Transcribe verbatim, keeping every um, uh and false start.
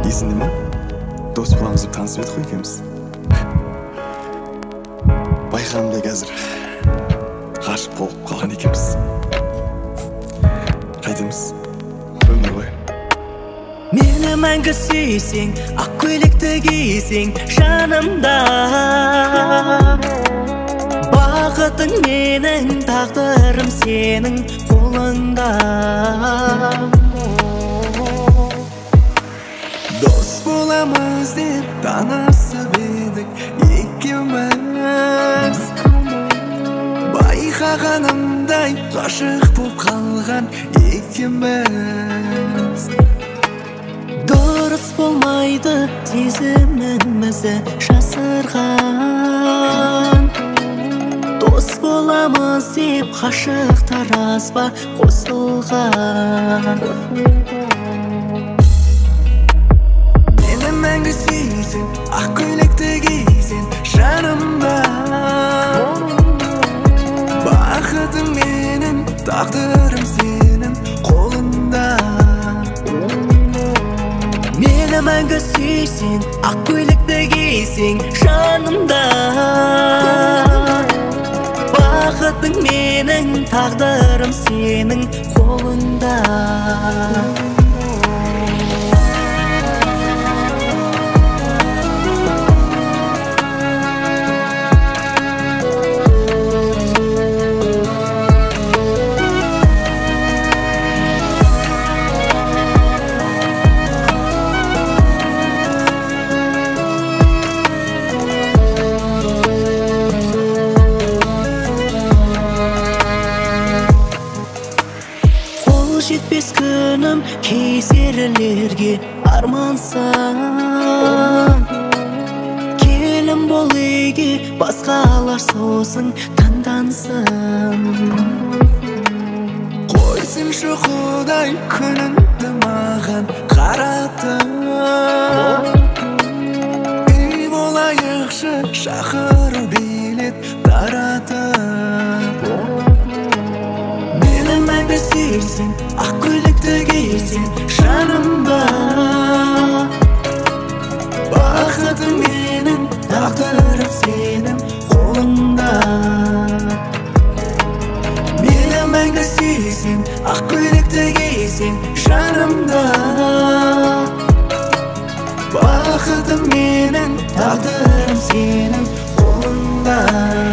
Есіңде ма? Дос боламыз деп танысып едік қой екеуміз. Байқағандай қазір ғашық болып қалған екенбіз. Қайтеміз өмір бойы. Мені мәңгі сүйсең, ақ көйлекті кисең жанымда. Бақытың менің, тағдырым сенің қолыңда. Дос боламыз деп танысып едік екеуміз. Байқағанымдай ғашық болып қалған екеуміз. Дұрыс болмайды сезімімізді жасырған. Дос боламыз деп ғашықтар аз ба қосылған. Мені мәңгі сүйсең, ақ көйлекті кисең жанымда. Бақытың менің, тағдырым сенің қолыңда. Мені мәңгі сүйсең, ақ көйлекті кисең жанымда. Бақытың менің, тағдырым сенің қолыңда. Жетпес күнім кезерлерге армансан. Келін бол үйге, басқалар сосын таңдансын. Қойсыншы Құдай күніңді маған қаратып. Үй болайықшы шақыру билет таратып. Мені мәңгі сүйсең, ақ көйлекті кисең жанымда. Бақытың менің, тағдырым сенің қолыңда. Мені мәңгі сүйсең, ақ көйлекті кисең жанымда. Бақытың менің, тағдырым сенің қолыңда.